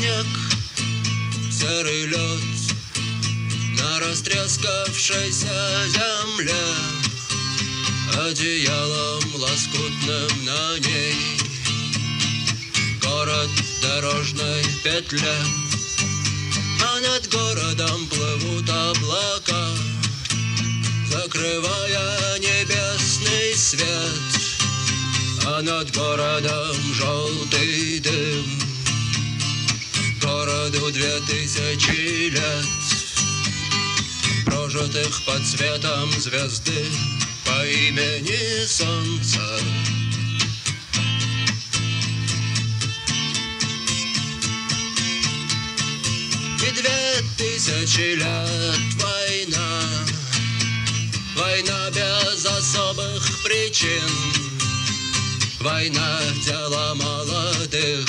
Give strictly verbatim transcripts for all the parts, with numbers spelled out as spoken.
снег, серый лед на растрескавшейся земле, одеялом лоскутным на ней. Город в дорожной петле, а над городом плывут облака, закрывая небесный свет, а над городом желтый дым. Городу две тысячи лет, прожитых под светом звезды по имени Солнце. И две тысячи лет война, война без особых причин, война — дело молодых,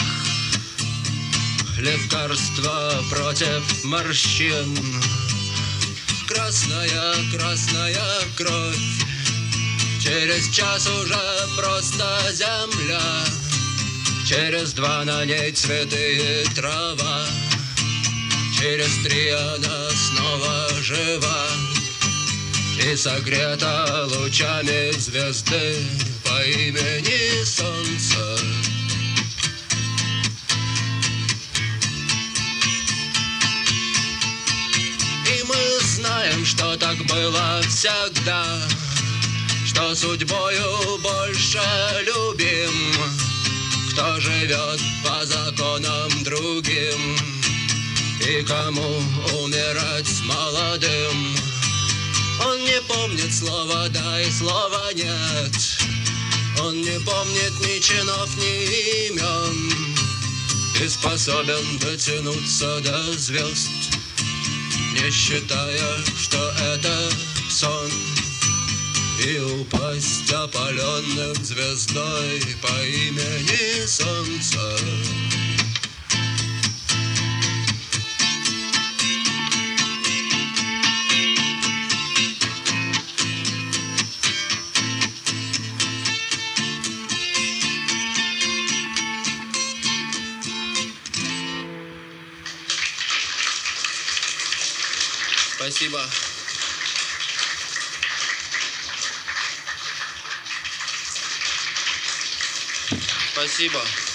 лекарство против морщин. Красная, красная кровь, через час уже просто земля, через два на ней цветы и трава, через три она снова жива и согрета лучами звезды по имени Солнце. И мы знаем, что так было всегда, что судьбою больше любим, кто живет по законам другим, и кому умирать молодым. Он не помнит слова «да» и слова «нет», он не помнит ни чинов, ни имен, и способен дотянуться до звезд, не считая, что это сон, и упасть опаленным звездой по имени Солнце. Спасибо. Спасибо.